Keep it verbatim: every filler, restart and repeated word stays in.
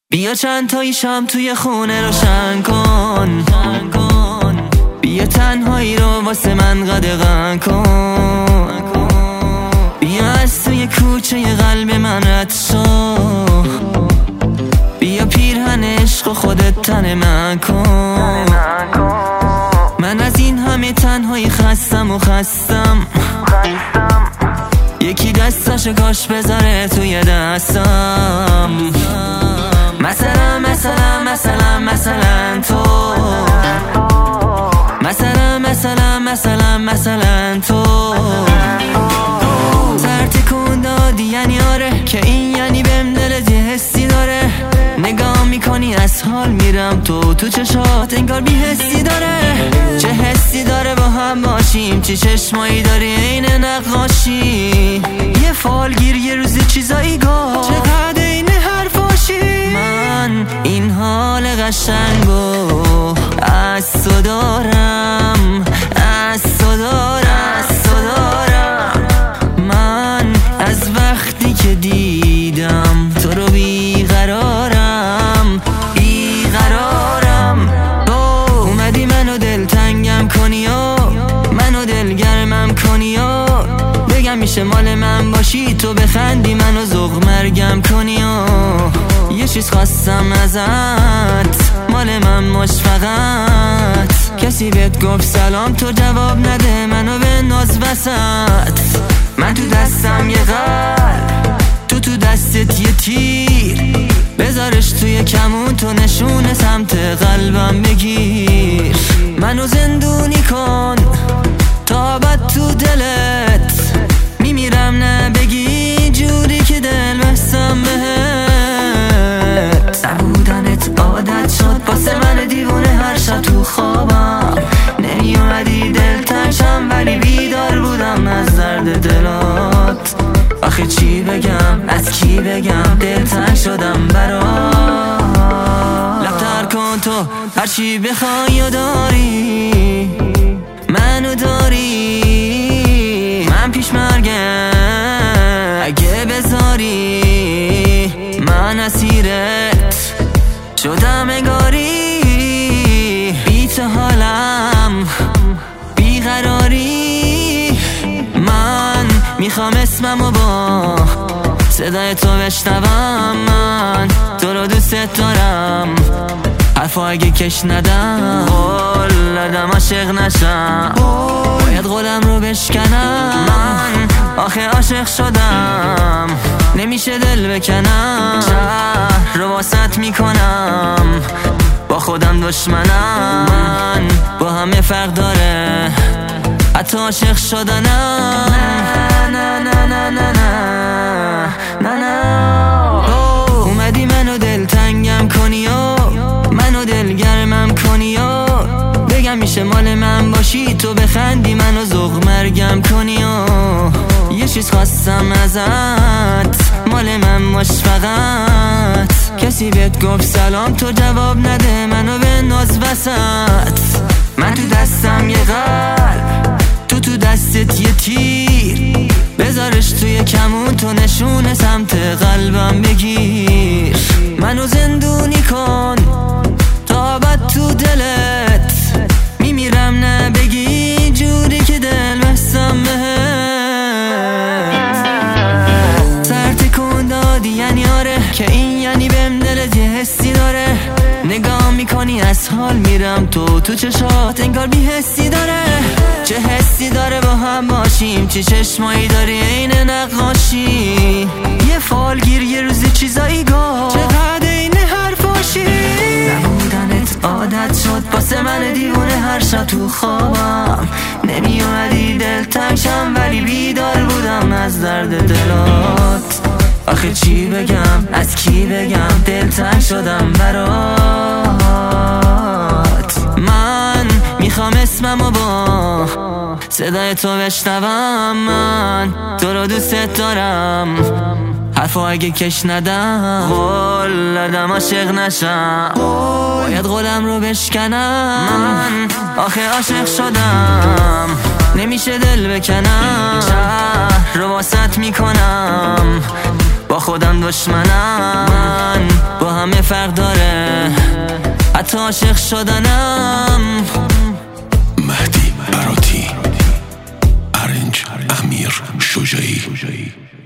بیا چند تایی شم توی خونه روشن کن، بیا تنهایی رو واسه من قدغن کن، بیا از توی کوچه قلب من رد شو، بیا پیرهن عشق و خودت تن من کن. من از این همه تنهایی خستم و خستم، یکی دستاشو کاش بذاره توی دستم. مثلا مثلا مثلا مثلا تو، مثلا مثلا مثلا مثلا تو سر تکون دادی یعنی آره، که این یعنی بهم دلت یه حسی داره. نگاه میکنی از حال میرم تو تو چشات انگار بی حسی داره. چه حسی داره با هم باشیم، چه چشمایی داری این نقاشی. یه فالگیر یه روزی چیزایی گفت، چقدر این حرفاشی. من این حال قشنگو از تو دارم، از تو دارم، از تو دارم. من از وقتی که دیدم تو رو بیقرارم، بیقرارم. اومدی منو دلتنگم کنی و منو دلگرمم کنی و بگم میشه مال من باشی، تو بخندی منو ذوق مرگم کنی و یه چیز خواستم ازت، مال من باش فقط. کسی بهت گفت سلام تو جواب نده، منو به ناز وسط. من تو دستم یه قلب، تو تو دستت یه تیر، بذارش توی کمون تو نشونه سمت قلبم بگیر. منو زندونی کن تا بد تو دلت، میمیرم نه بگی جوری که دل بستم بهت. نبودنت عادت شد واسه من دیوونه، هر شب تو خوابم نمی اومدی دلتنگ شم، ولی بیدار بودم از درد دلات. آخه چی بگم از کی بگم، دلتنگ شدم برات. لفتر کن تو هرچی بخوای و داری، منو داری، من پیش مرگم اگه بذاری. من اسیرت شدم انگاری، بی تو حالم بیقراری. من میخوام اسممو با صدای تو بشنوم، من تو رو دوست دارم، حرفا اگه کش ندم قول دادم عاشق نشم، باید قولم رو بشکنم. من آخه عاشق شدم نمیشه دل بکنم، شهر رو واسط میکنم با خودم دشمنم. من با همه فرق داره حتی عاشق شدنم. نه نه نه نه نه نه نه. اومدی منو دلتنگم کنی و منو دلگرمم کنی و بگم میشه مال من باشی، تو بخندی منو ذوق مرگم کنی و یه چیز خواستم ازت، مال من باش فقط. کسی بهت گفت سلام تو جواب نده، منو به ناز وسط. من تو دستم یه قلب، تو تو دستت یه تیر، بذارش توی کمون تو نشونه سمت قلبم بگیر. منو زندونی کن تا بد تو دلت، میمیرم نه بگی جوری که دل بستم بهت. سر تکون دادی یعنی آره، که این یعنی بهم دلت یه حسی داره. نگاه میکنی از حال میرم تو تو چشات انگار بی حسی داره. چه حسی داره با هم باشیم، چه چشمایی داری این نقاشی. یه فالگیر یه روزی چیزایی گفت، چقدر این حرفاشی. نبودنت عادت شد واسه من دیوونه، هر شب تو خوابم نمی اومدی دلتنگ شم، ولی بیدار بودم از درد دلات. آخه چی بگم از کی بگم، دلتنگ شدم برات. من میخوام اسممو با صدای تو بشنوم، من تو رو دوست دارم، حرفا اگه کش ندم قول دادم عاشق نشم، باید قولم رو بشکنم. من آخه عاشق شدم نمیشه دل بکنم، شهر رو واسط میکنم با با خودم دشمنم. من با همه فرق داره حتی عاشق شدنم. مهدی براتی، ارنج امیر شجاعی.